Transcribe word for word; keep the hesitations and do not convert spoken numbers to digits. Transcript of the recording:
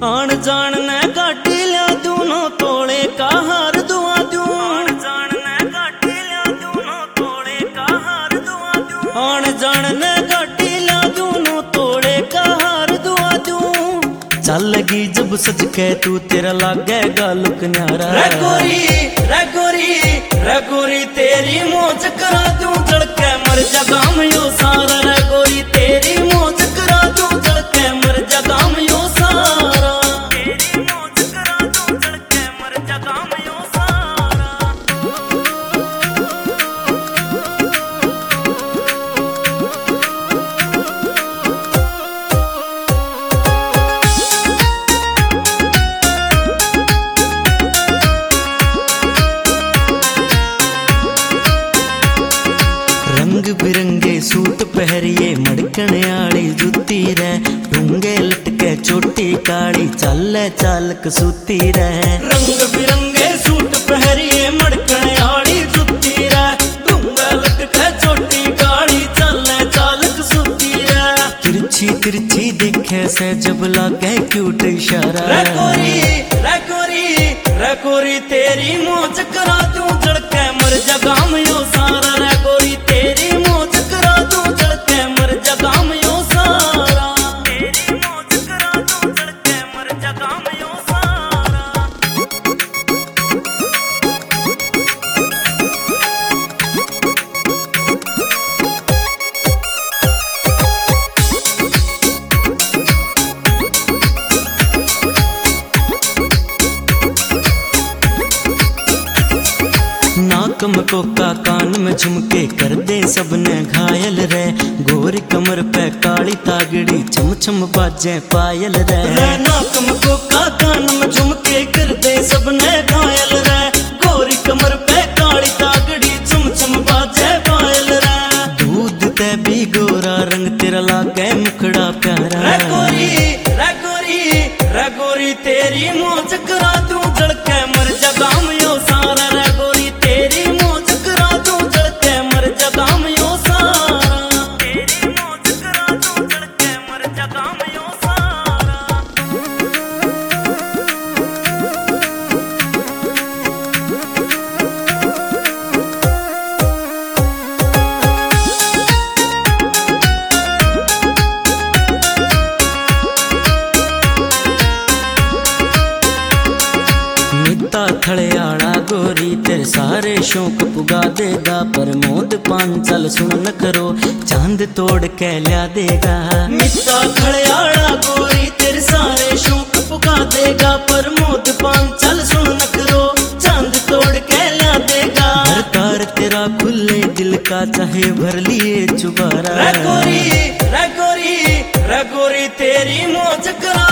आन जान ने गाड़ी लिया दोनों तोड़े का हार दुआ दूं। आन जान ने गाड़ी लिया दोनों तोड़े का हार दुआ दूं। आन जान ने गाड़ी लिया दोनों तोड़े का हार दुआ दूं। चल लगी जब सच के तू तेरा लागेगा लुक न्यारा। रे गोरी रे गोरी रे गोरी तेरी मौज करा दूं जड़ के मर जगा में यो सारा। रे गोरी तेरी मौज करा दूं जड़ के मर जगा में यो सारा। तेरी मौज करा दूं जड़ के मर जगा में यो सारा। रंग बिरंगे सूट पहरिए मड़कने आली जुती रे। ढूंगे लटके चोटी काली चाले चालक सूती रे। रंग बिरंगे सूट पहरिए मड़कने आली जुती रे। ढूंगे लटके चोटी काली चाले चालक सूती रे। तिरछी तिरछी देखे से जब लागे क्यूट इशारा। रे गोरी रे गोरी रे गोरी तेरी मौज करा दूं जड़ के मर जगा में यो सारा। रे गोरी तेरी मौज करा दूं जड़ के मर जगा में यो सारा। तेरी मौज करा दूं जड़ के मर जगा में यो सारा। नाक में कोका कान में झुमके कर दे सबने घायल रे। गोरी कमर पे काली तागड़ी छम छम बाजे पायल रे। नाक में कोका कान में झुमके कर दे सबने घायल रे। गोरी कमर पे काली तागड़ी छम छम बाजे पायल रे। दूध ते भी गोरा रंग तेरा लागे मुखड़ा प्यारा। रे गोरी रे गोरी रे गोरी तेरी मौज करा दूं जड़ के मर जगा में यो सारा। रे गोरी तेरी मौज करा दूं जड़ के मर जगा में यो सारा। तेरी मौज करा दूं जड़ के मर जगा में यो सारा। मिता थड़ियाला गोरी तेरे सारे शौक पुगा देगा। पर मोद पांचल सुन न करो चांद तोड़ के ल्या देगा। मिता थड़ियाला गोरी तेरे सारे शौक पुगा देगा। पर मोद पांचल सुन न करो चांद तोड़ के ल्या देगा। भरकार तेरा खुले दिल का चाहे भर लिए चुबारा। रे गोरी रे गोरी रे गोरी तेरी मौज करा